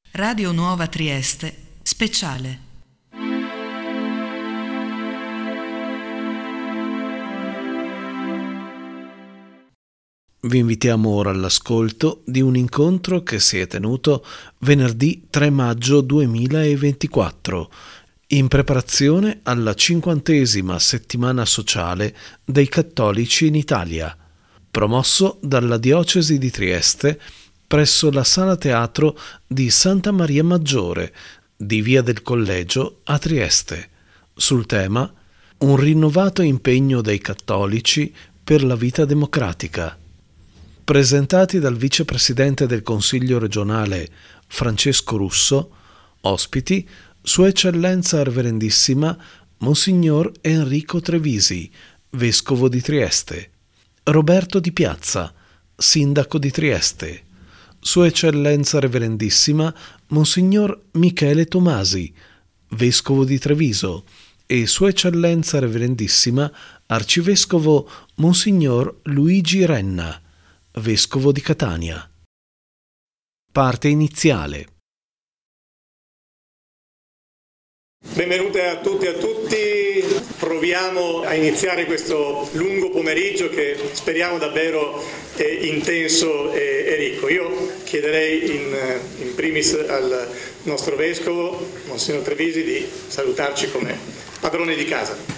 Radio Nuova Trieste, speciale. Vi invitiamo ora all'ascolto di un incontro che si è tenuto venerdì 3 maggio 2024, in preparazione alla 50ª settimana sociale dei cattolici in Italia, promosso dalla Diocesi di Trieste presso la Sala Teatro di Santa Maria Maggiore di Via del Collegio a Trieste, sul tema Un rinnovato impegno dei cattolici per la vita democratica. Presentati dal vicepresidente del Consiglio regionale Francesco Russo, ospiti Sua Eccellenza Reverendissima Monsignor Enrico Trevisi, Vescovo di Trieste, Roberto Di Piazza, Sindaco di Trieste, Sua Eccellenza Reverendissima Monsignor Michele Tomasi, Vescovo di Treviso, e Sua Eccellenza Reverendissima Arcivescovo Monsignor Luigi Renna, Vescovo di Catania. Parte iniziale. Benvenute a tutti e a tutti. Proviamo a iniziare questo lungo pomeriggio che speriamo davvero intenso e ricco. Io chiederei in primis al nostro Vescovo, Monsignor Trevisi, di salutarci come padrone di casa.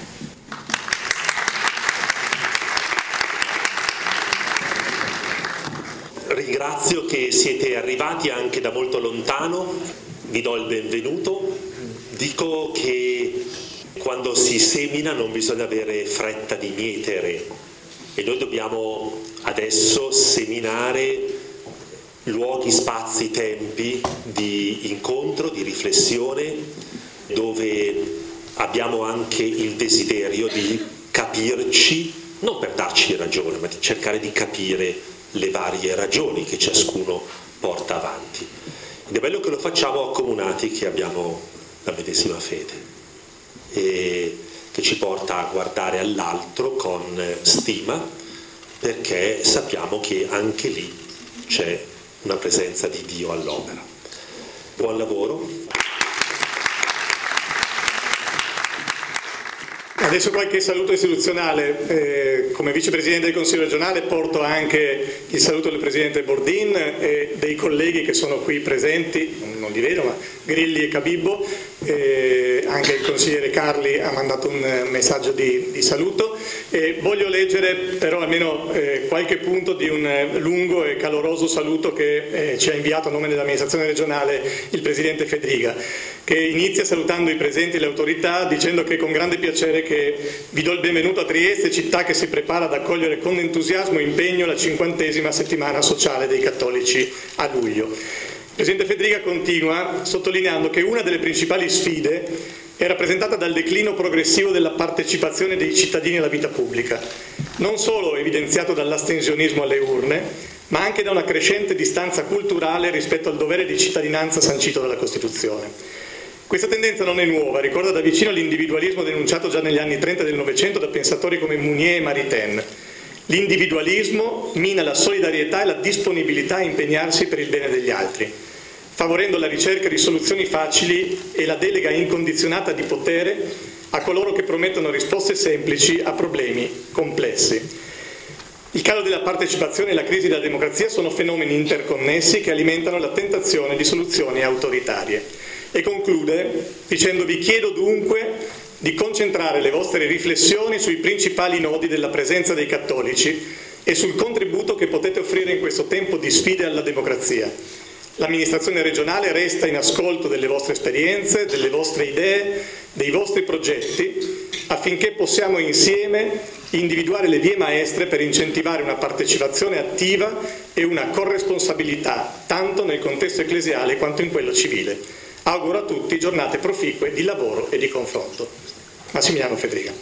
Ringrazio che siete arrivati anche da molto lontano, vi do il benvenuto. Dico che quando si semina non bisogna avere fretta di mietere e noi dobbiamo adesso seminare luoghi, spazi, tempi di incontro, di riflessione, dove abbiamo anche il desiderio di capirci, non per darci ragione, ma di cercare di capire le varie ragioni che ciascuno porta avanti. Ed è bello che lo facciamo accomunati, che abbiamo la medesima fede e che ci porta a guardare all'altro con stima, perché sappiamo che anche lì c'è una presenza di Dio all'opera. Buon lavoro. Adesso qualche saluto istituzionale. Come vicepresidente del Consiglio regionale porto anche il saluto del presidente Bordin e dei colleghi che sono qui presenti, non li vedo, ma Grilli e Cabibbo. Anche il consigliere Carli ha mandato un messaggio di saluto. Voglio leggere però almeno qualche punto di un lungo e caloroso saluto che ci ha inviato a nome dell'amministrazione regionale il presidente Fedriga, che inizia salutando i presenti e le autorità dicendo che con grande piacere che vi do il benvenuto a Trieste, città che si prepara ad accogliere con entusiasmo e impegno la 50ª settimana sociale dei cattolici a luglio. Il presidente Fedriga continua sottolineando che una delle principali sfide è rappresentata dal declino progressivo della partecipazione dei cittadini alla vita pubblica, non solo evidenziato dall'astensionismo alle urne, ma anche da una crescente distanza culturale rispetto al dovere di cittadinanza sancito dalla Costituzione. Questa tendenza non è nuova, ricorda da vicino l'individualismo denunciato già negli anni 30 del Novecento da pensatori come Mounier e Maritain. L'individualismo mina la solidarietà e la disponibilità a impegnarsi per il bene degli altri, favorendo la ricerca di soluzioni facili e la delega incondizionata di potere a coloro che promettono risposte semplici a problemi complessi. Il calo della partecipazione e la crisi della democrazia sono fenomeni interconnessi che alimentano la tentazione di soluzioni autoritarie. E conclude dicendo: vi chiedo dunque di concentrare le vostre riflessioni sui principali nodi della presenza dei cattolici e sul contributo che potete offrire in questo tempo di sfide alla democrazia. L'amministrazione regionale resta in ascolto delle vostre esperienze, delle vostre idee, dei vostri progetti, affinché possiamo insieme individuare le vie maestre per incentivare una partecipazione attiva e una corresponsabilità, tanto nel contesto ecclesiale quanto in quello civile. Auguro a tutti giornate proficue di lavoro e di confronto. Massimiliano Fedriga.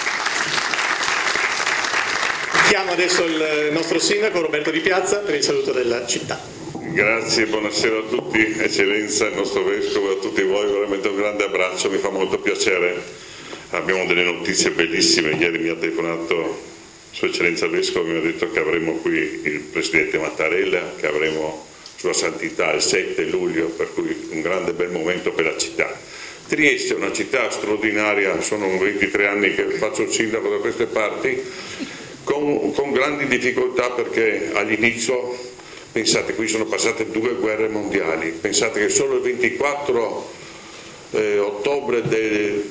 Chiamo adesso il nostro sindaco Roberto Di Piazza per il saluto della città. Grazie, buonasera a tutti, Eccellenza, il nostro Vescovo e a tutti voi, veramente un grande abbraccio, mi fa molto piacere. Abbiamo delle notizie bellissime, ieri mi ha telefonato Sua Eccellenza Vescovo, mi ha detto che avremo qui il Presidente Mattarella, che avremo Sua Santità il 7 luglio, per cui grande bel momento per la città. Trieste è una città straordinaria, sono 23 anni che faccio il sindaco da queste parti, con grandi difficoltà perché all'inizio, pensate, qui sono passate 2 guerre mondiali, pensate che solo il 24 ottobre del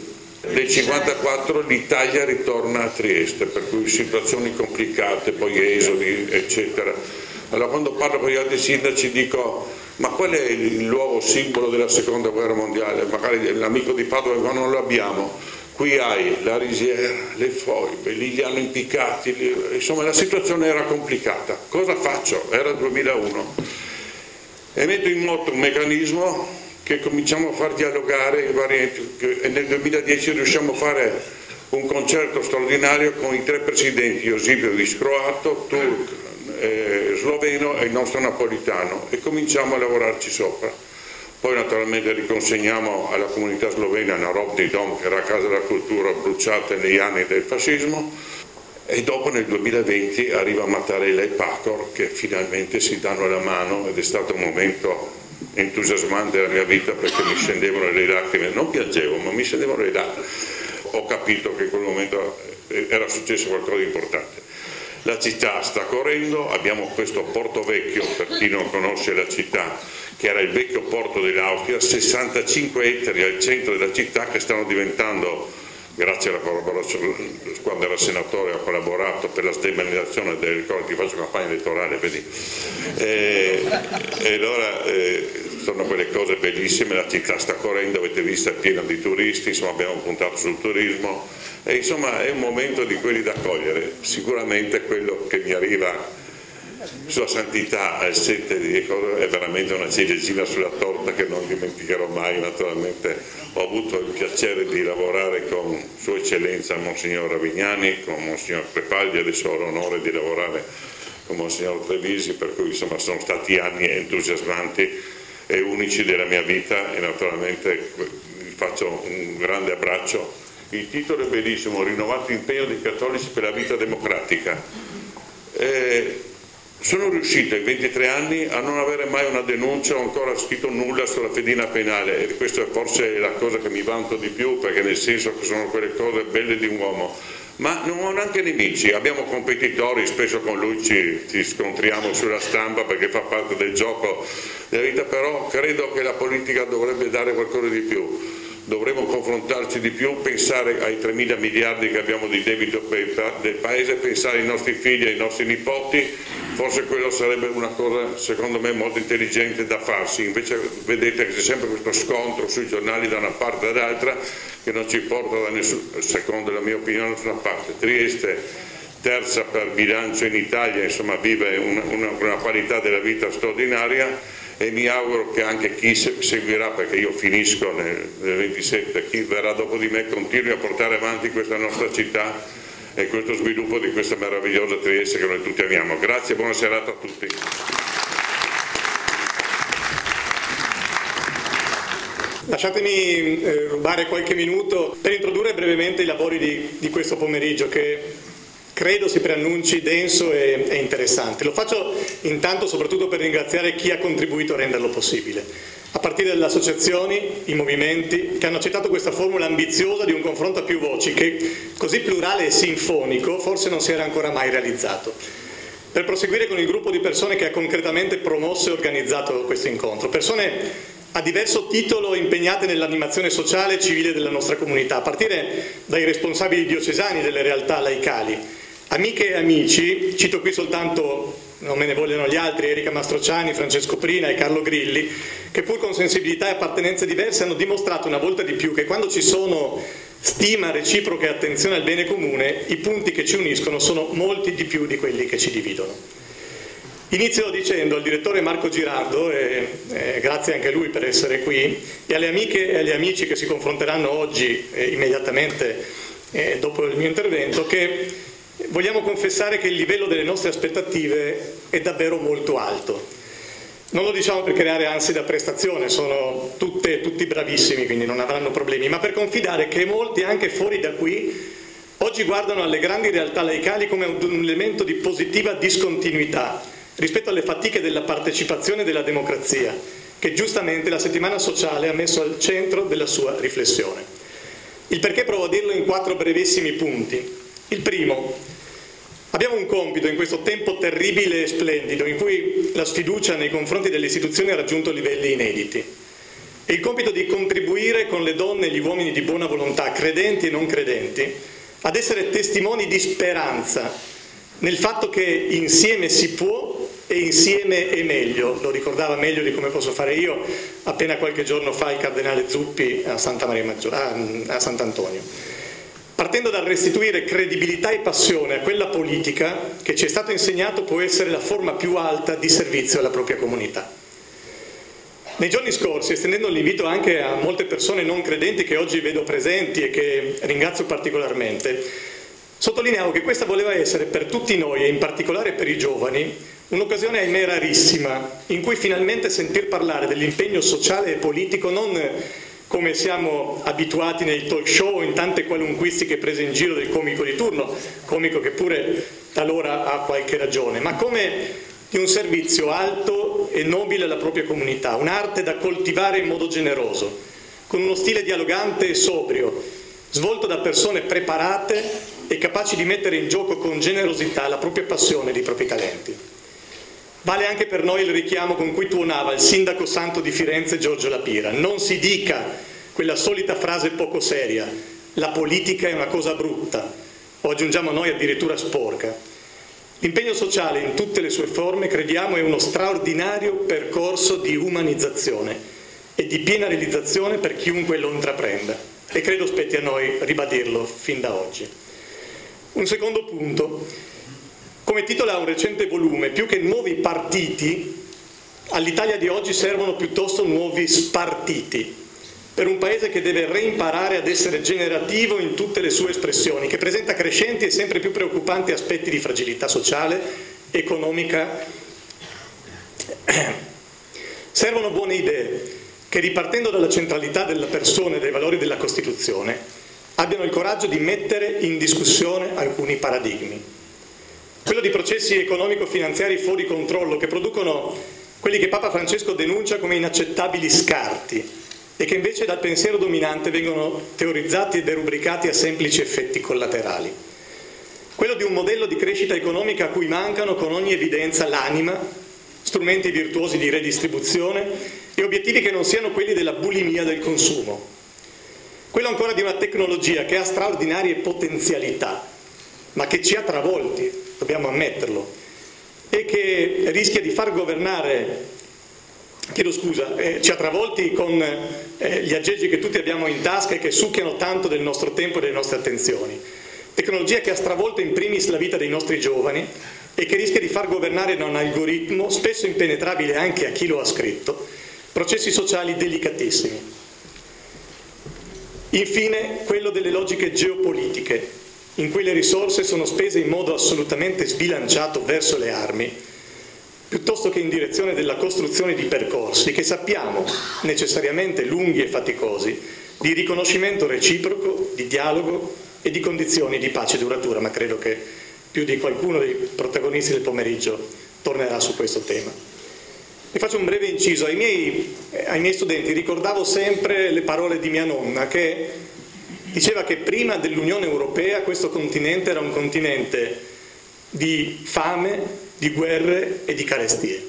54 l'Italia ritorna a Trieste, per cui situazioni complicate, poi esodi, eccetera. Allora quando parlo con gli altri sindaci dico: ma qual è il luogo simbolo della seconda guerra mondiale? Magari l'amico di Padova, ma non lo abbiamo. Qui hai la risiera, le foibe, lì li hanno impiccati, insomma la situazione era complicata. Cosa faccio? Era il 2001 e metto in moto un meccanismo che cominciamo a far dialogare i vari enti, e nel 2010 riusciamo a fare un concerto straordinario con i 3 presidenti, Josipovic croato, Turk sloveno e il nostro napolitano, e cominciamo a lavorarci sopra. Poi naturalmente riconsegniamo alla comunità slovena Narodni Dom, che era a casa della cultura, bruciata negli anni del fascismo, e dopo nel 2020 arriva Mattarella e Pacor che finalmente si danno la mano, ed è stato un momento entusiasmante della mia vita perché mi scendevano le lacrime, non piangevo ma mi scendevano le lacrime, ho capito che in quel momento era successo qualcosa di importante. La città sta correndo, abbiamo questo Porto Vecchio, per chi non conosce la città, che era il vecchio porto dell'Austria, 65 ettari al centro della città che stanno diventando, grazie alla collaborazione, quando era senatore ho collaborato per la sdepenalizzazione dei ricordi, faccio campagna elettorale, vedi, e allora sono quelle cose bellissime, la città sta correndo, avete visto, è piena di turisti, insomma abbiamo puntato sul turismo e insomma è un momento di quelli da cogliere. Sicuramente quello che mi arriva sulla santità al 7 di cosa è veramente una ciliegina sulla torta che non dimenticherò mai. Naturalmente ho avuto il piacere di lavorare con Sua Eccellenza Monsignor Ravignani, con Monsignor Crepaldi, adesso ho l'onore di lavorare con Monsignor Trevisi, per cui insomma sono stati anni entusiasmanti e unici della mia vita, e naturalmente vi faccio un grande abbraccio. Il titolo è bellissimo: Rinnovato impegno dei cattolici per la vita democratica. Sono riuscito in 23 anni a non avere mai una denuncia o ancora scritto nulla sulla fedina penale, e questo è forse la cosa che mi vanto di più, perché nel senso che sono quelle cose belle di un uomo. Ma non ho neanche nemici, abbiamo competitori, spesso con lui ci scontriamo sulla stampa perché fa parte del gioco della vita, però credo che la politica dovrebbe dare qualcosa di più. Dovremmo confrontarci di più, pensare ai 3.000 miliardi che abbiamo di debito del Paese, pensare ai nostri figli e ai nostri nipoti, forse quello sarebbe una cosa secondo me molto intelligente da farsi. Invece vedete che c'è sempre questo scontro sui giornali da una parte e dall'altra che non ci porta da nessuno, secondo la mia opinione, da nessuna parte. Trieste, terza per bilancio in Italia, insomma vive una qualità della vita straordinaria, e mi auguro che anche chi seguirà, perché io finisco nel 27, chi verrà dopo di me continui a portare avanti questa nostra città e questo sviluppo di questa meravigliosa Trieste che noi tutti amiamo. Grazie e buona serata a tutti. Lasciatemi rubare qualche minuto per introdurre brevemente i lavori di questo pomeriggio, che credo si preannunci denso e interessante. Lo faccio intanto soprattutto per ringraziare chi ha contribuito a renderlo possibile, a partire dalle associazioni, i movimenti che hanno accettato questa formula ambiziosa di un confronto a più voci che, così plurale e sinfonico, forse non si era ancora mai realizzato. Per proseguire con il gruppo di persone che ha concretamente promosso e organizzato questo incontro, persone a diverso titolo impegnate nell'animazione sociale e civile della nostra comunità, a partire dai responsabili diocesani delle realtà laicali, amiche e amici, cito qui soltanto, non me ne vogliono gli altri, Erika Mastrociani, Francesco Prina e Carlo Grilli, che pur con sensibilità e appartenenze diverse hanno dimostrato una volta di più che quando ci sono stima reciproca e attenzione al bene comune, i punti che ci uniscono sono molti di più di quelli che ci dividono. Inizio dicendo al direttore Marco Girardo, e grazie anche a lui per essere qui, e alle amiche e agli amici che si confronteranno oggi immediatamente dopo il mio intervento, che vogliamo confessare che il livello delle nostre aspettative è davvero molto alto. Non lo diciamo per creare ansie da prestazione, sono tutti bravissimi, quindi non avranno problemi, ma per confidare che molti, anche fuori da qui, oggi guardano alle grandi realtà laicali come un elemento di positiva discontinuità rispetto alle fatiche della partecipazione e della democrazia, che giustamente la settimana sociale ha messo al centro della sua riflessione. Il perché provo a dirlo in 4 brevissimi punti. Il primo: abbiamo un compito in questo tempo terribile e splendido in cui la sfiducia nei confronti delle istituzioni ha raggiunto livelli inediti. È il compito di contribuire con le donne e gli uomini di buona volontà, credenti e non credenti, ad essere testimoni di speranza nel fatto che insieme si può e insieme è meglio. Lo ricordava meglio di come posso fare io appena qualche giorno fa il cardinale Zuppi a Santa Maria Maggiore, a Sant'Antonio. Partendo dal restituire credibilità e passione a quella politica che ci è stato insegnato può essere la forma più alta di servizio alla propria comunità. Nei giorni scorsi, estendendo l'invito anche a molte persone non credenti che oggi vedo presenti e che ringrazio particolarmente, sottolineavo che questa voleva essere per tutti noi e in particolare per i giovani un'occasione ahimè rarissima in cui finalmente sentir parlare dell'impegno sociale e politico non come siamo abituati nei talk show o in tante qualunquistiche prese in giro del comico di turno, comico che pure talora ha qualche ragione, ma come di un servizio alto e nobile alla propria comunità, un'arte da coltivare in modo generoso, con uno stile dialogante e sobrio, svolto da persone preparate e capaci di mettere in gioco con generosità la propria passione e i propri talenti. Vale anche per noi il richiamo con cui tuonava il sindaco santo di Firenze Giorgio La Pira: non si dica quella solita frase poco seria, la politica è una cosa brutta, o aggiungiamo noi addirittura sporca. L'impegno sociale in tutte le sue forme, crediamo, è uno straordinario percorso di umanizzazione e di piena realizzazione per chiunque lo intraprenda, e credo spetti a noi ribadirlo fin da oggi. Un secondo punto: come titola un recente volume, più che nuovi partiti, all'Italia di oggi servono piuttosto nuovi spartiti, per un paese che deve reimparare ad essere generativo in tutte le sue espressioni, che presenta crescenti e sempre più preoccupanti aspetti di fragilità sociale, economica. Servono buone idee che, ripartendo dalla centralità della persona e dai valori della Costituzione, abbiano il coraggio di mettere in discussione alcuni paradigmi. Quello di processi economico-finanziari fuori controllo che producono quelli che Papa Francesco denuncia come inaccettabili scarti e che invece dal pensiero dominante vengono teorizzati e derubricati a semplici effetti collaterali. Quello di un modello di crescita economica a cui mancano con ogni evidenza l'anima, strumenti virtuosi di redistribuzione e obiettivi che non siano quelli della bulimia del consumo. Quello ancora di una tecnologia che ha straordinarie potenzialità, ma che ci ha travolti, dobbiamo ammetterlo, e che rischia di far governare, ci ha travolti con gli aggeggi che tutti abbiamo in tasca e che succhiano tanto del nostro tempo e delle nostre attenzioni. Tecnologia che ha stravolto in primis la vita dei nostri giovani e che rischia di far governare da un algoritmo, spesso impenetrabile anche a chi lo ha scritto, processi sociali delicatissimi. Infine, quello delle logiche geopolitiche, in cui le risorse sono spese in modo assolutamente sbilanciato verso le armi, piuttosto che in direzione della costruzione di percorsi che sappiamo necessariamente lunghi e faticosi, di riconoscimento reciproco, di dialogo e di condizioni di pace duratura, ma credo che più di qualcuno dei protagonisti del pomeriggio tornerà su questo tema. E faccio un breve inciso. Ai miei studenti ricordavo sempre le parole di mia nonna, che diceva che prima dell'Unione Europea questo continente era un continente di fame, di guerre e di carestie.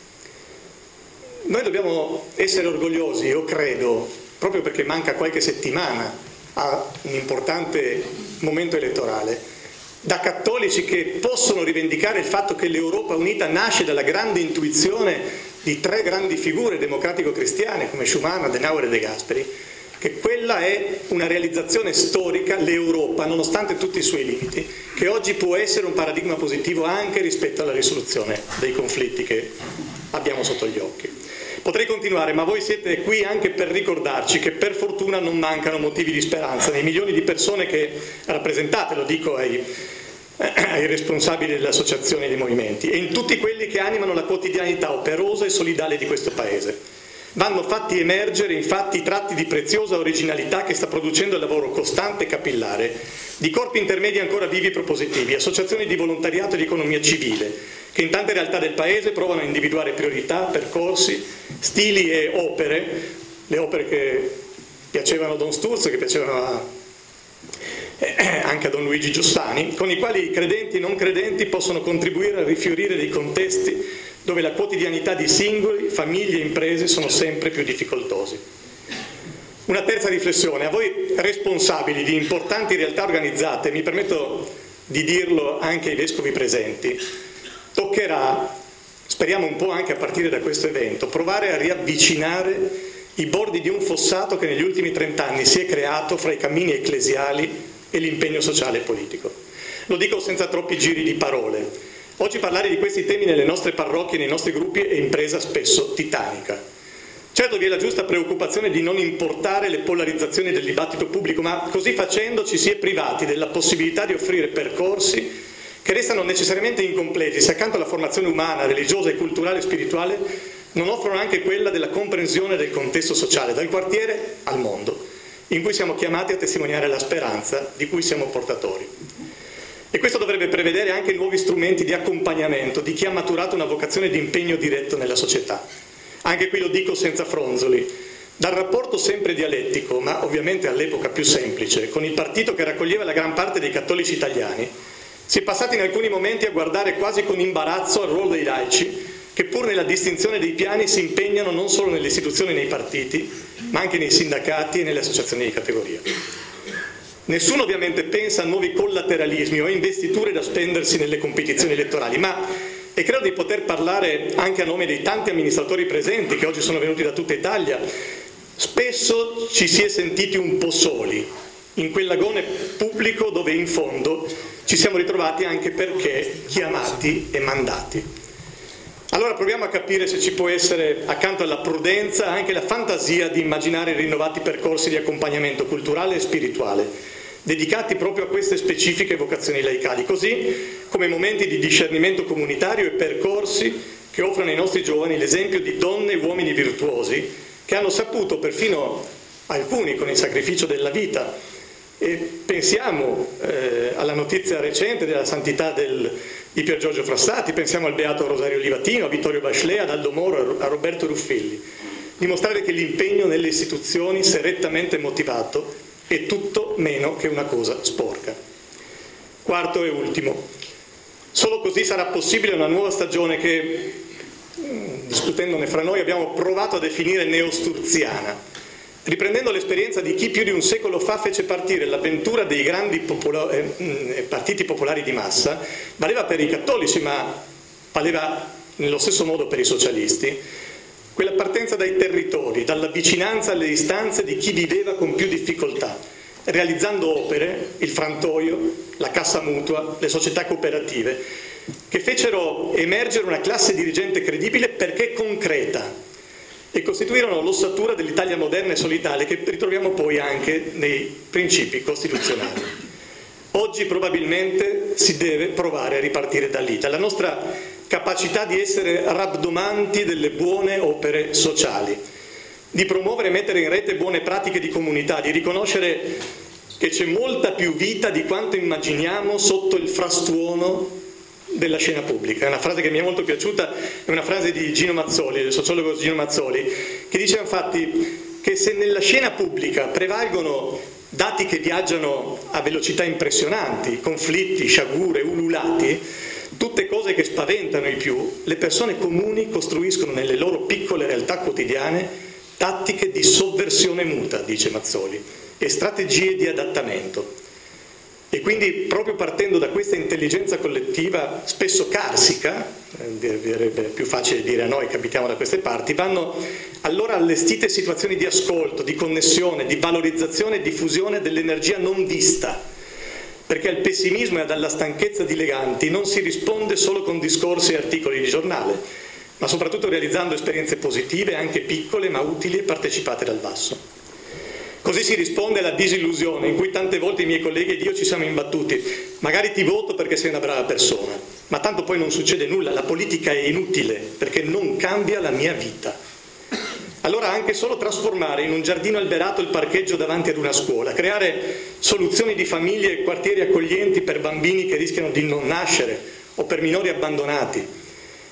Noi dobbiamo essere orgogliosi, io credo, proprio perché manca qualche settimana a un importante momento elettorale, da cattolici che possono rivendicare il fatto che l'Europa unita nasce dalla grande intuizione di 3 grandi figure democratico-cristiane come Schuman, Adenauer e De Gasperi, che quella è una realizzazione storica, l'Europa, nonostante tutti i suoi limiti, che oggi può essere un paradigma positivo anche rispetto alla risoluzione dei conflitti che abbiamo sotto gli occhi. Potrei continuare, ma voi siete qui anche per ricordarci che per fortuna non mancano motivi di speranza nei milioni di persone che rappresentate, lo dico ai responsabili delle associazioni e dei movimenti, e in tutti quelli che animano la quotidianità operosa e solidale di questo Paese. Vanno fatti emergere infatti i tratti di preziosa originalità che sta producendo il lavoro costante e capillare di corpi intermedi ancora vivi e propositivi, associazioni di volontariato e di economia civile, che in tante realtà del Paese provano a individuare priorità, percorsi, stili e opere, le opere che piacevano a Don Sturzo, che piacevano anche a Don Luigi Giussani, con i quali i credenti e non credenti possono contribuire a rifiorire dei contesti dove la quotidianità di singoli, famiglie e imprese sono sempre più difficoltosi. Una terza riflessione: a voi responsabili di importanti realtà organizzate, mi permetto di dirlo anche ai vescovi presenti, toccherà, speriamo un po' anche a partire da questo evento, provare a riavvicinare i bordi di un fossato che negli ultimi 30 anni si è creato fra i cammini ecclesiali e l'impegno sociale e politico. Lo dico senza troppi giri di parole. Oggi parlare di questi temi nelle nostre parrocchie e nei nostri gruppi è impresa spesso titanica. Certo vi è la giusta preoccupazione di non importare le polarizzazioni del dibattito pubblico, ma così facendo ci si è privati della possibilità di offrire percorsi che restano necessariamente incompleti se accanto alla formazione umana, religiosa e culturale e spirituale non offrono anche quella della comprensione del contesto sociale, dal quartiere al mondo, in cui siamo chiamati a testimoniare la speranza di cui siamo portatori. E questo dovrebbe prevedere anche nuovi strumenti di accompagnamento di chi ha maturato una vocazione di impegno diretto nella società. Anche qui lo dico senza fronzoli. Dal rapporto sempre dialettico, ma ovviamente all'epoca più semplice, con il partito che raccoglieva la gran parte dei cattolici italiani, si è passati in alcuni momenti a guardare quasi con imbarazzo al ruolo dei laici, che pur nella distinzione dei piani si impegnano non solo nelle istituzioni e nei partiti, ma anche nei sindacati e nelle associazioni di categoria. Nessuno ovviamente pensa a nuovi collateralismi o a investiture da spendersi nelle competizioni elettorali, ma, e credo di poter parlare anche a nome dei tanti amministratori presenti che oggi sono venuti da tutta Italia, spesso ci si è sentiti un po' soli in quell'agone pubblico dove in fondo ci siamo ritrovati anche perché chiamati e mandati. Allora proviamo a capire se ci può essere, accanto alla prudenza, anche la fantasia di immaginare rinnovati percorsi di accompagnamento culturale e spirituale, dedicati proprio a queste specifiche vocazioni laicali, così come momenti di discernimento comunitario e percorsi che offrono ai nostri giovani l'esempio di donne e uomini virtuosi che hanno saputo, perfino alcuni con il sacrificio della vita, e pensiamo alla notizia recente della santità di Pier Giorgio Frassati, pensiamo al beato Rosario Livatino, a Vittorio Bachelet, ad Aldo Moro, a Roberto Ruffilli, dimostrare che l'impegno nelle istituzioni, se rettamente motivato, è tutto meno che una cosa sporca. Quarto e ultimo, solo così sarà possibile una nuova stagione che, discutendone fra noi, abbiamo provato a definire neosturziana, riprendendo l'esperienza di chi più di un secolo fa fece partire l'avventura dei grandi partiti popolari di massa. Valeva per i cattolici, ma valeva nello stesso modo per i socialisti, quella partenza dai territori, dalla vicinanza alle istanze di chi viveva con più difficoltà, realizzando opere, il frantoio, la cassa mutua, le società cooperative, che fecero emergere una classe dirigente credibile perché concreta, e costituirono l'ossatura dell'Italia moderna e solidale che ritroviamo poi anche nei principi costituzionali. Oggi probabilmente si deve provare a ripartire da lì, dalla nostra capacità di essere rabdomanti delle buone opere sociali, di promuovere e mettere in rete buone pratiche di comunità, di riconoscere che c'è molta più vita di quanto immaginiamo sotto il frastuono della scena pubblica. È una frase che mi è molto piaciuta, è una frase di Gino Mazzoli, del sociologo Gino Mazzoli, che dice infatti che se nella scena pubblica prevalgono dati che viaggiano a velocità impressionanti, conflitti, sciagure, ululati, tutte cose che spaventano i più, le persone comuni costruiscono nelle loro piccole realtà quotidiane tattiche di sovversione muta, dice Mazzoli, e strategie di adattamento. E quindi proprio partendo da questa intelligenza collettiva, spesso carsica, direbbe più facile dire a noi che abitiamo da queste parti, vanno allora allestite situazioni di ascolto, di connessione, di valorizzazione e diffusione dell'energia non vista, perché al pessimismo e alla stanchezza dileganti non si risponde solo con discorsi e articoli di giornale, ma soprattutto realizzando esperienze positive, anche piccole ma utili e partecipate dal basso. Così si risponde alla disillusione in cui tante volte i miei colleghi ed io ci siamo imbattuti. Magari ti voto perché sei una brava persona, ma tanto poi non succede nulla, la politica è inutile perché non cambia la mia vita. Allora anche solo trasformare in un giardino alberato il parcheggio davanti ad una scuola, creare soluzioni di famiglie e quartieri accoglienti per bambini che rischiano di non nascere o per minori abbandonati,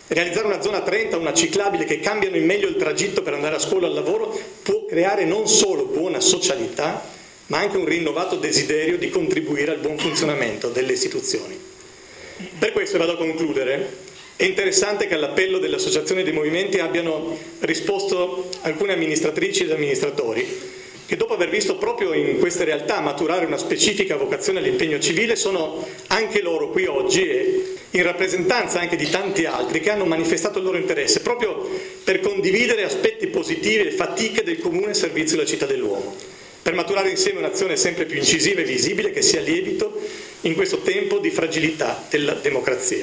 Realizzare una zona 30, una ciclabile che cambiano in meglio il tragitto per andare a scuola o al lavoro può creare non solo buona socialità, ma anche un rinnovato desiderio di contribuire al buon funzionamento delle istituzioni. Per questo, vado a concludere, è interessante che all'appello delle associazioni e dei movimenti abbiano risposto alcune amministratrici ed amministratori che dopo aver visto proprio in queste realtà maturare una specifica vocazione all'impegno civile sono anche loro qui oggi e in rappresentanza anche di tanti altri che hanno manifestato il loro interesse proprio per condividere aspetti positivi e fatiche del comune servizio alla città dell'uomo, per maturare insieme un'azione sempre più incisiva e visibile che sia lievito in questo tempo di fragilità della democrazia.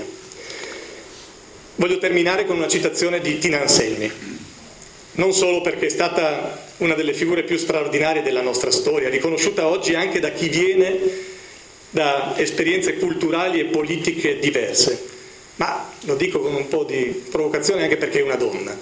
Voglio terminare con una citazione di Tina Anselmi, non solo perché è stata una delle figure più straordinarie della nostra storia, riconosciuta oggi anche da chi viene da esperienze culturali e politiche diverse, ma lo dico con un po' di provocazione anche perché è una donna.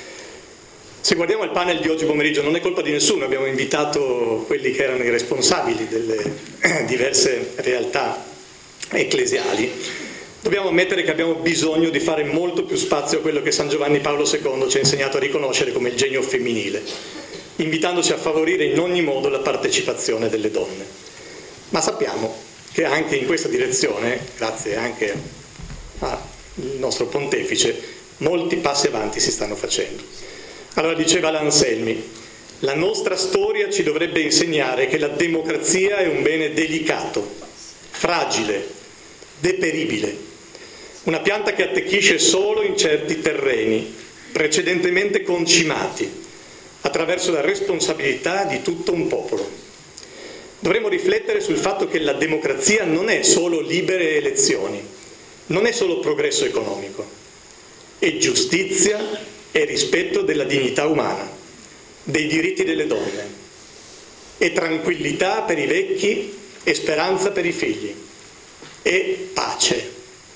Se guardiamo il panel di oggi pomeriggio non è colpa di nessuno, abbiamo invitato quelli che erano i responsabili delle diverse realtà ecclesiali. Dobbiamo ammettere che abbiamo bisogno di fare molto più spazio a quello che San Giovanni Paolo II ci ha insegnato a riconoscere come il genio femminile, invitandoci a favorire in ogni modo la partecipazione delle donne. Ma sappiamo che anche in questa direzione, grazie anche al nostro pontefice, molti passi avanti si stanno facendo. Allora diceva l'Anselmi, la nostra storia ci dovrebbe insegnare che la democrazia è un bene delicato, fragile, deperibile, una pianta che attecchisce solo in certi terreni, precedentemente concimati, attraverso la responsabilità di tutto un popolo. Dovremmo riflettere sul fatto che la democrazia non è solo libere elezioni, non è solo progresso economico, è giustizia e rispetto della dignità umana, dei diritti delle donne, è tranquillità per i vecchi e speranza per i figli, è pace.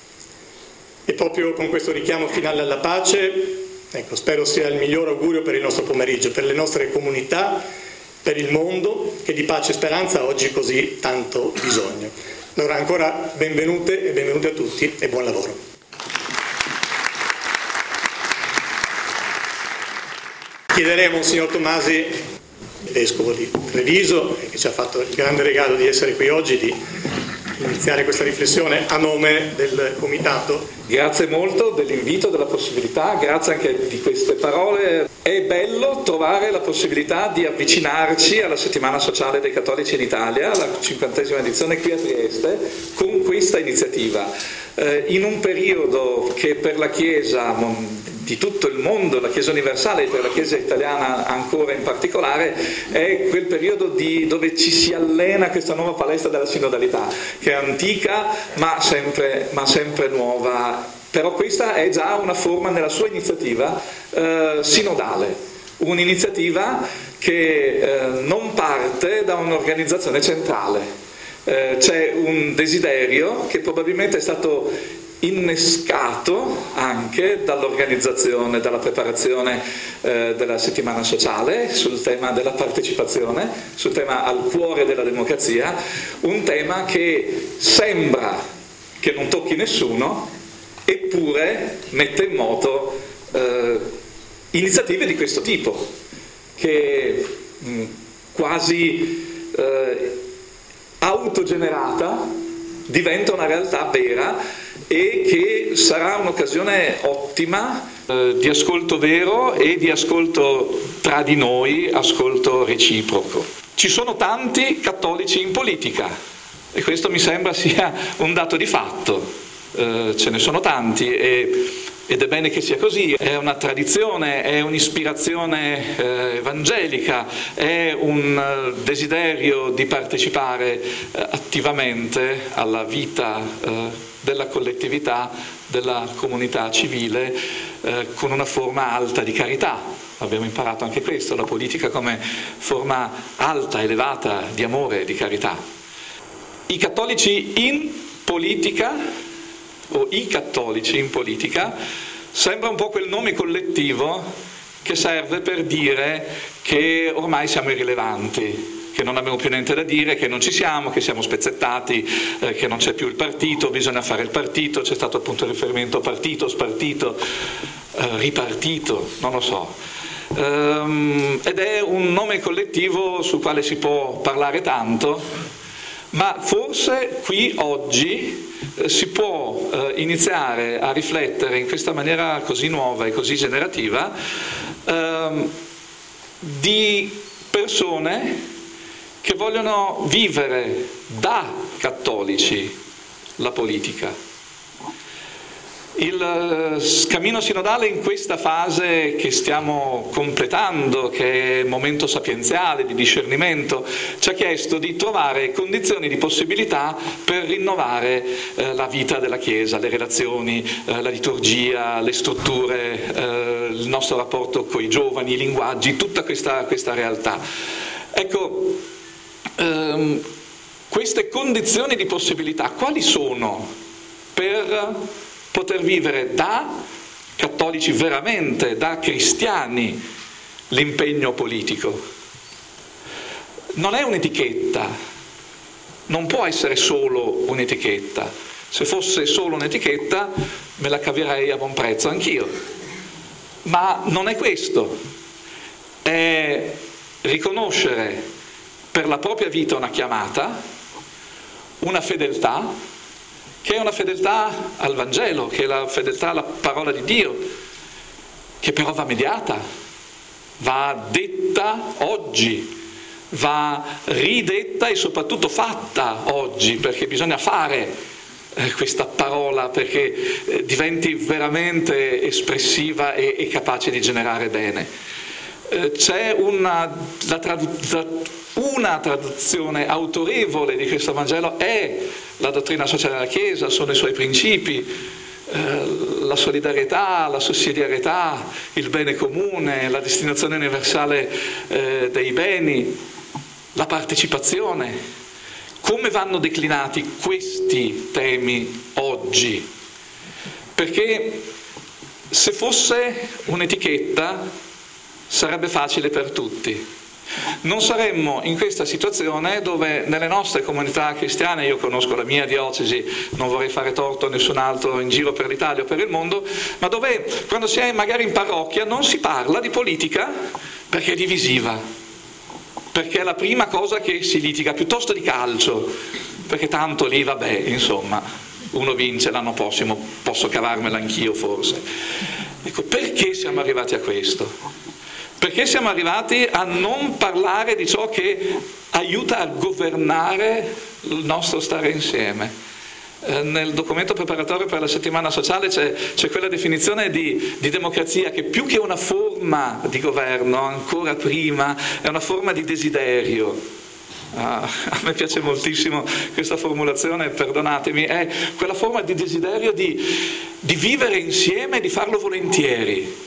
E proprio con questo richiamo finale alla pace, ecco, spero sia il miglior augurio per il nostro pomeriggio, per le nostre comunità, per il mondo, che di pace e speranza ha oggi così tanto bisogno. Allora ancora benvenute e benvenuti a tutti e buon lavoro. Chiederemo al signor Tomasi, vescovo di Treviso, che ci ha fatto il grande regalo di essere qui oggi, di iniziare questa riflessione a nome del Comitato. Grazie molto dell'invito, della possibilità, grazie anche di queste parole. È bello trovare la possibilità di avvicinarci alla Settimana Sociale dei Cattolici in Italia, la 50ª edizione qui a Trieste, con questa iniziativa. In un periodo che per la Chiesa di tutto il mondo, la Chiesa universale e per la Chiesa italiana ancora in particolare, è quel periodo dove ci si allena questa nuova palestra della sinodalità, che è antica ma sempre nuova. Però questa è già una forma nella sua iniziativa sinodale, un'iniziativa che non parte da un'organizzazione centrale. C'è un desiderio che probabilmente è stato innescato anche dall'organizzazione, dalla preparazione della settimana sociale sul tema della partecipazione, sul tema al cuore della democrazia, un tema che sembra che non tocchi nessuno, eppure mette in moto iniziative di questo tipo, che quasi autogenerata diventa una realtà vera e che sarà un'occasione ottima di ascolto vero e di ascolto tra di noi, ascolto reciproco. Ci sono tanti cattolici in politica e questo mi sembra sia un dato di fatto, ce ne sono tanti ed è bene che sia così, è una tradizione, è un'ispirazione evangelica, è un desiderio di partecipare attivamente alla vita della collettività, della comunità civile, con una forma alta di carità. Abbiamo imparato anche questo, la politica come forma alta, elevata di amore e di carità. I cattolici in politica, o i cattolici in politica, sembra un po' quel nome collettivo che serve per dire che ormai siamo irrilevanti, che non abbiamo più niente da dire, che non ci siamo, che siamo spezzettati, che non c'è più il partito, bisogna fare il partito, c'è stato appunto il riferimento partito, spartito, ripartito, non lo so. Ed è un nome collettivo sul quale si può parlare tanto, ma forse qui oggi si può iniziare a riflettere in questa maniera così nuova e così generativa di persone che vogliono vivere da cattolici la politica. Il cammino sinodale in questa fase che stiamo completando, che è un momento sapienziale di discernimento, ci ha chiesto di trovare condizioni di possibilità per rinnovare la vita della Chiesa, le relazioni, la liturgia, le strutture, il nostro rapporto con i giovani, i linguaggi, tutta questa realtà. Ecco, queste condizioni di possibilità quali sono per poter vivere da cattolici veramente, da cristiani, l'impegno politico? Non è un'etichetta, non può essere solo un'etichetta. Se fosse solo un'etichetta me la caverei a buon prezzo anch'io. Ma non è questo, è riconoscere per la propria vita una chiamata, una fedeltà, che è una fedeltà al Vangelo, che è la fedeltà alla parola di Dio, che però va mediata, va detta oggi, va ridetta e soprattutto fatta oggi, perché bisogna fare questa parola perché diventi veramente espressiva e capace di generare bene. C'è una traduzione autorevole di questo Vangelo è la dottrina sociale della Chiesa, sono i suoi principi, la solidarietà, la sussidiarietà, il bene comune, la destinazione universale dei beni, la partecipazione. Come vanno declinati questi temi oggi? Perché se fosse un'etichetta sarebbe facile per tutti. Non saremmo in questa situazione dove nelle nostre comunità cristiane, io conosco la mia diocesi, non vorrei fare torto a nessun altro in giro per l'Italia o per il mondo, ma dove quando si è magari in parrocchia non si parla di politica perché è divisiva, perché è la prima cosa che si litiga, piuttosto di calcio, perché tanto lì vabbè, insomma, uno vince, l'anno prossimo posso cavarmela anch'io forse. Ecco, perché siamo arrivati a questo? Perché siamo arrivati a non parlare di ciò che aiuta a governare il nostro stare insieme. Nel documento preparatorio per la settimana sociale c'è quella definizione di democrazia che più che una forma di governo, ancora prima, è una forma di desiderio. A me piace moltissimo questa formulazione, perdonatemi, è quella forma di desiderio di vivere insieme e di farlo volentieri.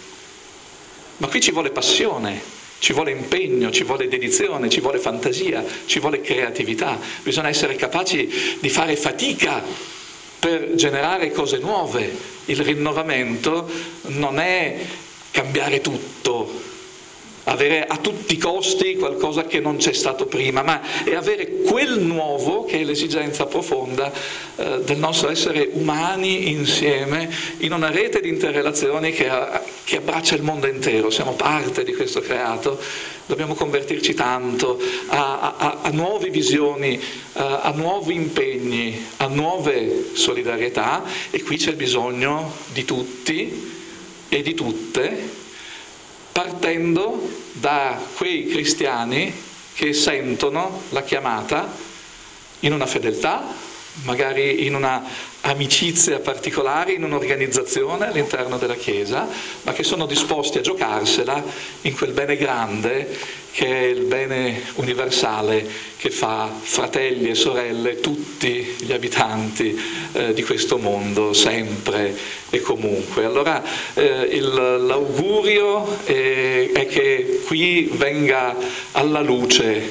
Ma qui ci vuole passione, ci vuole impegno, ci vuole dedizione, ci vuole fantasia, ci vuole creatività. Bisogna essere capaci di fare fatica per generare cose nuove. Il rinnovamento non è cambiare tutto, avere a tutti i costi qualcosa che non c'è stato prima, ma è avere quel nuovo che è l'esigenza profonda del nostro essere umani insieme in una rete di interrelazioni che abbraccia il mondo intero. Siamo parte di questo creato, dobbiamo convertirci tanto a nuove visioni, a nuovi impegni, a nuove solidarietà, e qui c'è bisogno di tutti e di tutte, partendo da quei cristiani che sentono la chiamata in una fedeltà, magari in una amicizia particolare, in un'organizzazione all'interno della Chiesa, ma che sono disposti a giocarsela in quel bene grande che è il bene universale che fa fratelli e sorelle tutti gli abitanti di questo mondo, sempre e comunque. Allora l'augurio è che qui venga alla luce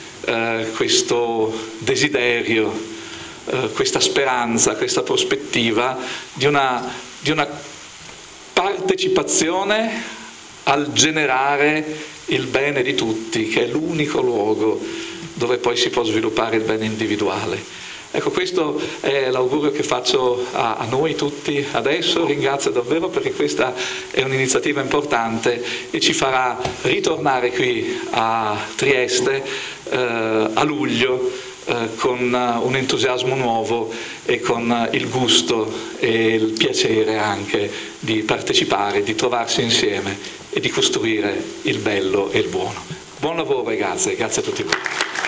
questo desiderio, questa speranza, questa prospettiva di una partecipazione al generare il bene di tutti, che è l'unico luogo dove poi si può sviluppare il bene individuale. Ecco, questo è l'augurio che faccio a noi tutti adesso. Ringrazio davvero perché questa è un'iniziativa importante e ci farà ritornare qui a Trieste a luglio con un entusiasmo nuovo e con il gusto e il piacere anche di partecipare, di trovarsi insieme e di costruire il bello e il buono. Buon lavoro e grazie a tutti voi.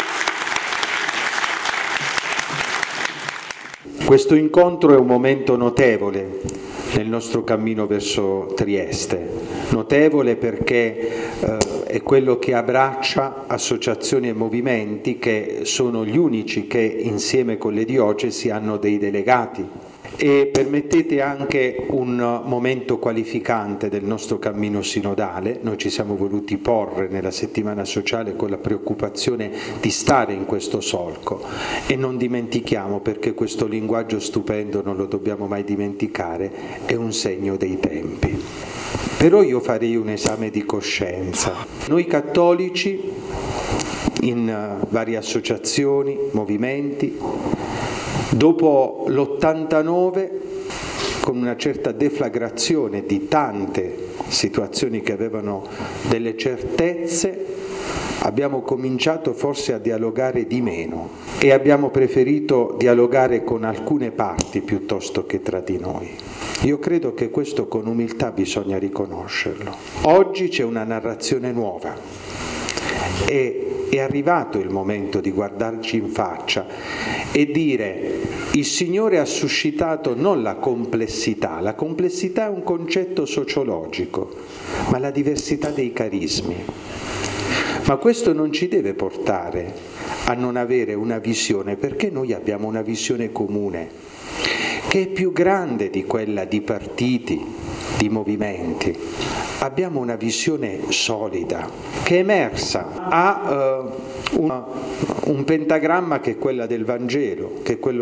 Questo incontro è un momento notevole nel nostro cammino verso Trieste, notevole perché è quello che abbraccia associazioni e movimenti che sono gli unici che insieme con le diocesi hanno dei delegati. E permettete anche un momento qualificante del nostro cammino sinodale. Noi ci siamo voluti porre nella settimana sociale con la preoccupazione di stare in questo solco e non dimentichiamo, perché questo linguaggio stupendo non lo dobbiamo mai dimenticare, è un segno dei tempi. Però io farei un esame di coscienza. Noi cattolici in varie associazioni, movimenti, dopo l'89, con una certa deflagrazione di tante situazioni che avevano delle certezze, abbiamo cominciato forse a dialogare di meno e abbiamo preferito dialogare con alcune parti piuttosto che tra di noi. Io credo che questo con umiltà bisogna riconoscerlo. Oggi c'è una narrazione nuova e è arrivato il momento di guardarci in faccia e dire: il Signore ha suscitato non la complessità è un concetto sociologico, ma la diversità dei carismi. Ma questo non ci deve portare a non avere una visione, perché noi abbiamo una visione comune che è più grande di quella di partiti, di movimenti. Abbiamo una visione solida che è emersa, ha un pentagramma che è quello del Vangelo,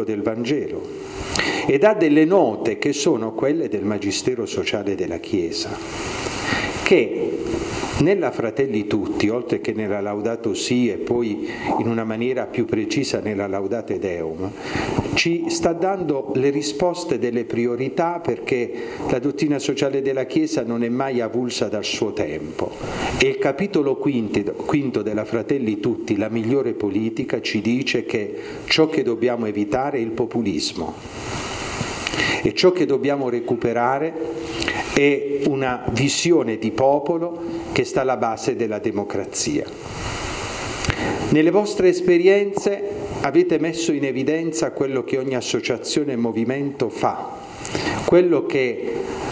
ed ha delle note che sono quelle del Magistero sociale della Chiesa, che nella Fratelli Tutti, oltre che nella Laudato Si e poi in una maniera più precisa nella Laudate Deum, ci sta dando le risposte delle priorità, perché la dottrina sociale della Chiesa non è mai avulsa dal suo tempo. E il capitolo quinto della Fratelli Tutti, la migliore politica, ci dice che ciò che dobbiamo evitare è il populismo e ciò che dobbiamo recuperare è una visione di popolo che sta alla base della democrazia. Nelle vostre esperienze avete messo in evidenza quello che ogni associazione e movimento fa, quello che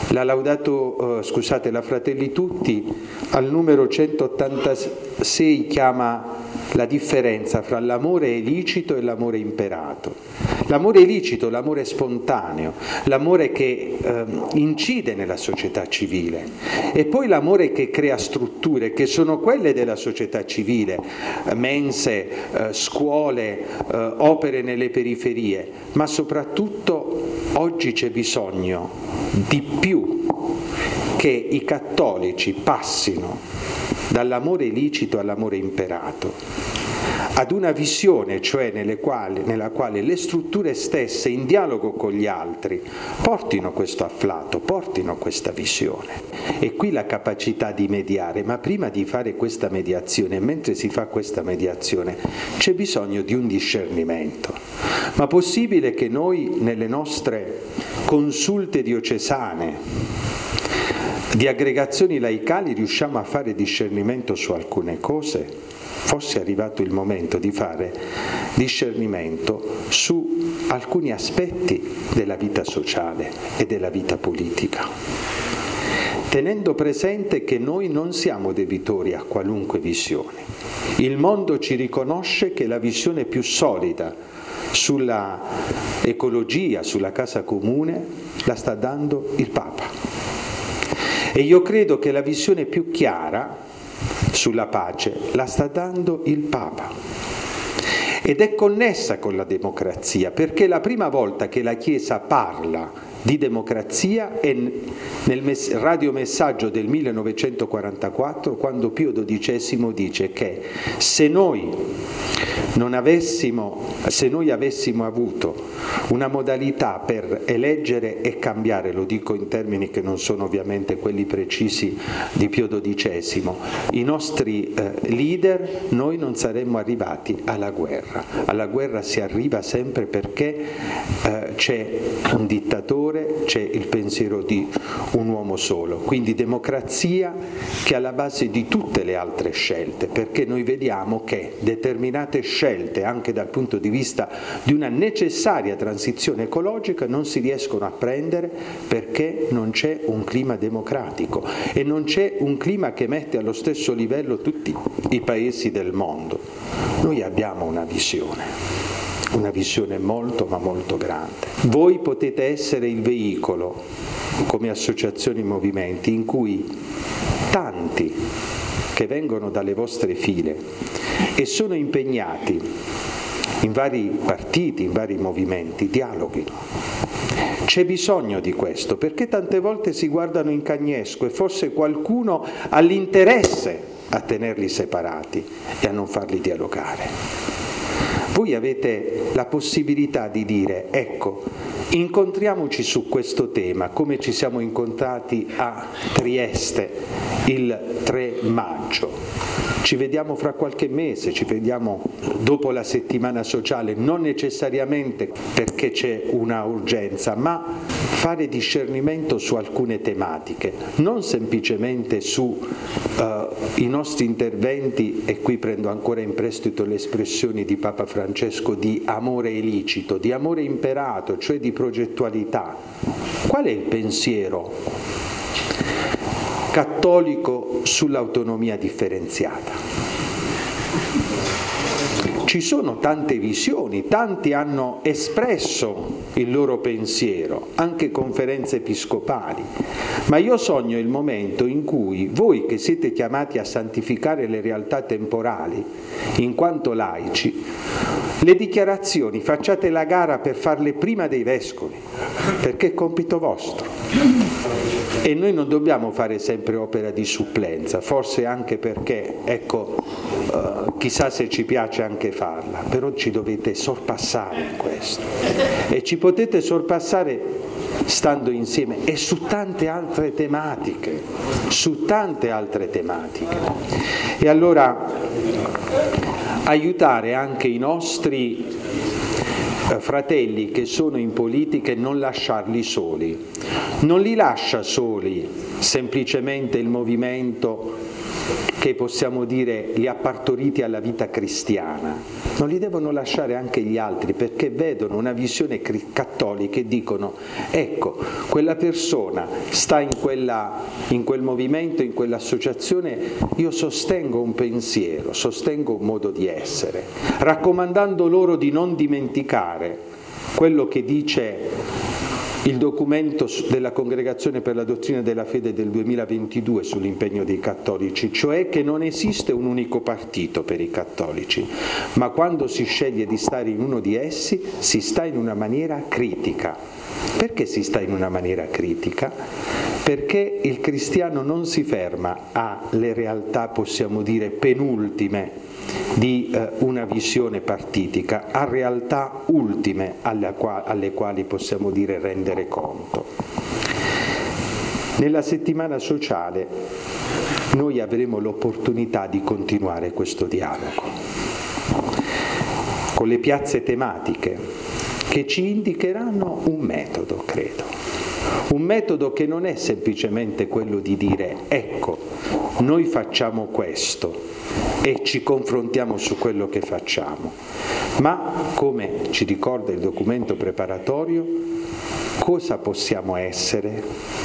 la Fratelli Tutti al numero 186 chiama la differenza fra l'amore illicito e l'amore imperato. L'amore illicito, l'amore spontaneo, l'amore che incide nella società civile, e poi l'amore che crea strutture che sono quelle della società civile, mense, scuole, opere nelle periferie, ma soprattutto oggi c'è bisogno di più che i cattolici passino dall'amore illicito all'amore imperato, ad una visione, cioè nella quale le strutture stesse, in dialogo con gli altri, portino questo afflato, portino questa visione. E qui la capacità di mediare, ma prima di fare questa mediazione, mentre si fa questa mediazione, c'è bisogno di un discernimento. Ma possibile che noi nelle nostre consulte diocesane, di aggregazioni laicali, riusciamo a fare discernimento su alcune cose? Forse è arrivato il momento di fare discernimento su alcuni aspetti della vita sociale e della vita politica, tenendo presente che noi non siamo debitori a qualunque visione. Il mondo ci riconosce che la visione più solida sulla ecologia, sulla casa comune, la sta dando il Papa. E io credo che la visione più chiara sulla pace la sta dando il Papa, ed è connessa con la democrazia, perché la prima volta che la Chiesa parla di democrazia è nel radiomessaggio del 1944, quando Pio XII dice che se noi avessimo avuto una modalità per eleggere e cambiare, lo dico in termini che non sono ovviamente quelli precisi di Pio XII, i nostri leader, noi non saremmo arrivati alla guerra. Alla guerra si arriva sempre perché c'è un dittatore, c'è il pensiero di un uomo solo, quindi democrazia che è alla base di tutte le altre scelte, perché noi vediamo che determinate scelte, anche dal punto di vista di una necessaria transizione ecologica, non si riescono a prendere perché non c'è un clima democratico e non c'è un clima che mette allo stesso livello tutti i paesi del mondo. Noi abbiamo una visione molto ma molto grande. Voi potete essere il veicolo, come associazioni e movimenti, in cui tanti che vengono dalle vostre file e sono impegnati in vari partiti, in vari movimenti, dialoghino. C'è bisogno di questo, perché tante volte si guardano in cagnesco e forse qualcuno ha l'interesse a tenerli separati e a non farli dialogare. Voi avete la possibilità di dire, ecco, incontriamoci su questo tema, come ci siamo incontrati a Trieste il 3 maggio. Ci vediamo fra qualche mese, ci vediamo dopo la settimana sociale, non necessariamente perché c'è una urgenza, ma fare discernimento su alcune tematiche, non semplicemente su i nostri interventi, e qui prendo ancora in prestito le espressioni di Papa Francesco, di amore illicito, di amore imperato, cioè di progettualità. Qual è il pensiero cattolico sull'autonomia differenziata? Ci sono tante visioni, tanti hanno espresso il loro pensiero, anche conferenze episcopali, ma io sogno il momento in cui voi che siete chiamati a santificare le realtà temporali, in quanto laici, le dichiarazioni facciate la gara per farle prima dei vescovi, perché è compito vostro. E noi non dobbiamo fare sempre opera di supplenza, forse anche perché, chissà se ci piace anche farla, però ci dovete sorpassare in questo. E ci potete sorpassare stando insieme e su tante altre tematiche, E allora aiutare anche i nostri fratelli che sono in politica e non lasciarli soli. Non li lascia soli semplicemente il movimento che possiamo dire li ha partoriti alla vita cristiana, non li devono lasciare anche gli altri, perché vedono una visione cattolica e dicono, ecco, quella persona sta in quel movimento, in quell'associazione, io sostengo un pensiero, sostengo un modo di essere, raccomandando loro di non dimenticare quello che dice il documento della Congregazione per la Dottrina della Fede del 2022 sull'impegno dei cattolici, cioè che non esiste un unico partito per i cattolici, ma quando si sceglie di stare in uno di essi si sta in una maniera critica. Perché si sta in una maniera critica? Perché il cristiano non si ferma alle realtà, possiamo dire, penultime di una visione partitica, a realtà ultime alle quali possiamo dire rendere conto. Nella settimana sociale noi avremo l'opportunità di continuare questo dialogo con le piazze tematiche che ci indicheranno un metodo, credo. Un metodo che non è semplicemente quello di dire ecco, noi facciamo questo e ci confrontiamo su quello che facciamo, ma come ci ricorda il documento preparatorio, cosa possiamo essere,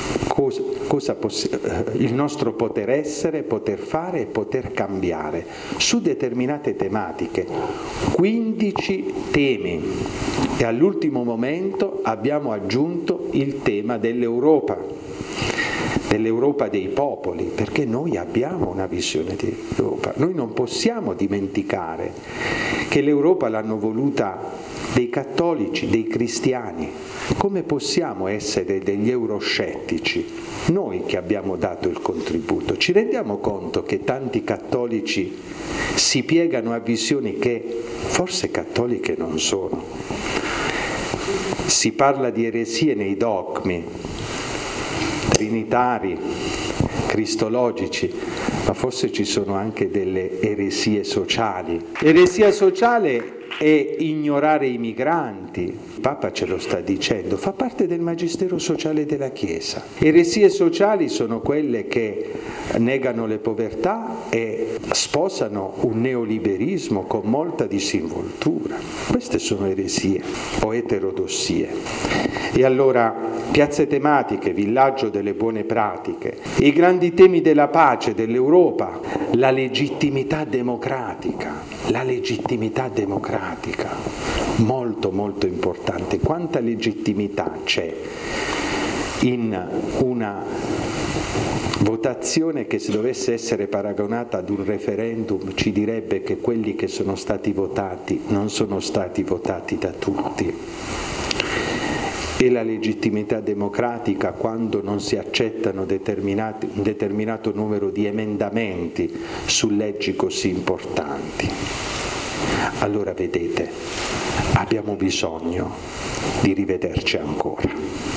il nostro poter essere, poter fare e poter cambiare su determinate tematiche, 15 temi, e all'ultimo momento abbiamo aggiunto il tema dell'Europa, dell'Europa dei popoli, perché noi abbiamo una visione di Europa. Noi non possiamo dimenticare che l'Europa l'hanno voluta dei cattolici, dei cristiani. Come possiamo essere degli euroscettici? Noi che abbiamo dato il contributo. Ci rendiamo conto che tanti cattolici si piegano a visioni che forse cattoliche non sono? Si parla di eresie nei dogmi trinitari, cristologici, ma forse ci sono anche delle eresie sociali. L'eresia sociale è ignorare i migranti. Il Papa ce lo sta dicendo, fa parte del magistero sociale della Chiesa. Eresie sociali sono quelle che negano le povertà e sposano un neoliberismo con molta disinvoltura. Queste sono eresie o eterodossie. E allora piazze tematiche, villaggio delle buone pratiche, i grandi temi della pace, dell'Europa, la legittimità democratica, molto molto importante. Quanta legittimità c'è in una votazione che, se dovesse essere paragonata ad un referendum, ci direbbe che quelli che sono stati votati non sono stati votati da tutti. E la legittimità democratica quando non si accettano un determinato numero di emendamenti su leggi così importanti. Allora vedete, abbiamo bisogno di rivederci ancora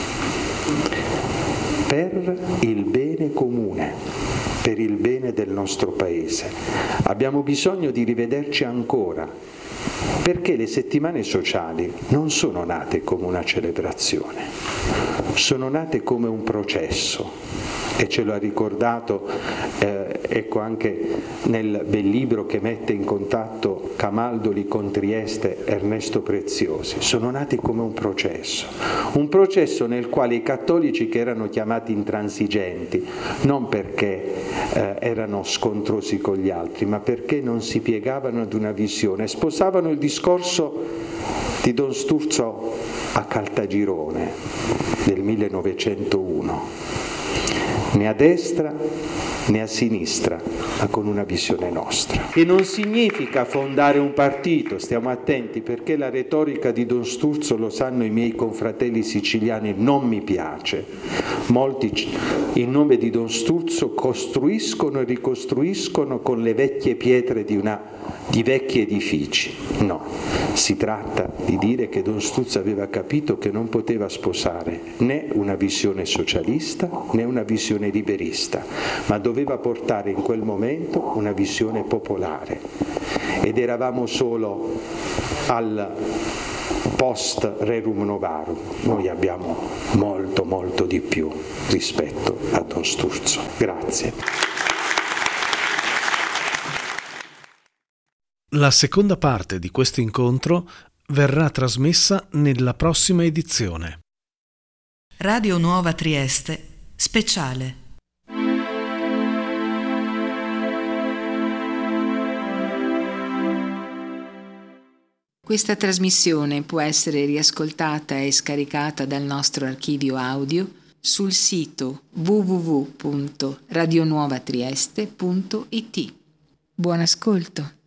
per il bene comune, per il bene del nostro Paese. Abbiamo bisogno di rivederci ancora perché le settimane sociali non sono nate come una celebrazione, sono nate come un processo. E ce lo ha ricordato anche nel bel libro che mette in contatto Camaldoli con Trieste, Ernesto Preziosi. Sono nati come un processo nel quale i cattolici, che erano chiamati intransigenti, non perché erano scontrosi con gli altri, ma perché non si piegavano ad una visione, sposavano il discorso di Don Sturzo a Caltagirone del 1901. Né a destra né a sinistra, ma con una visione nostra. Che non significa fondare un partito, stiamo attenti, perché la retorica di Don Sturzo, lo sanno i miei confratelli siciliani, non mi piace. Molti in nome di Don Sturzo costruiscono e ricostruiscono con le vecchie pietre di vecchi edifici. No, si tratta di dire che Don Sturzo aveva capito che non poteva sposare né una visione socialista né una visione liberista, ma doveva portare in quel momento una visione popolare. Ed eravamo solo al post Rerum Novarum, noi abbiamo molto molto di più rispetto a Don Sturzo. Grazie. La seconda parte di questo incontro verrà trasmessa nella prossima edizione. Radio Nuova Trieste, speciale. Questa trasmissione può essere riascoltata e scaricata dal nostro archivio audio sul sito www.radionuovatrieste.it. Buon ascolto.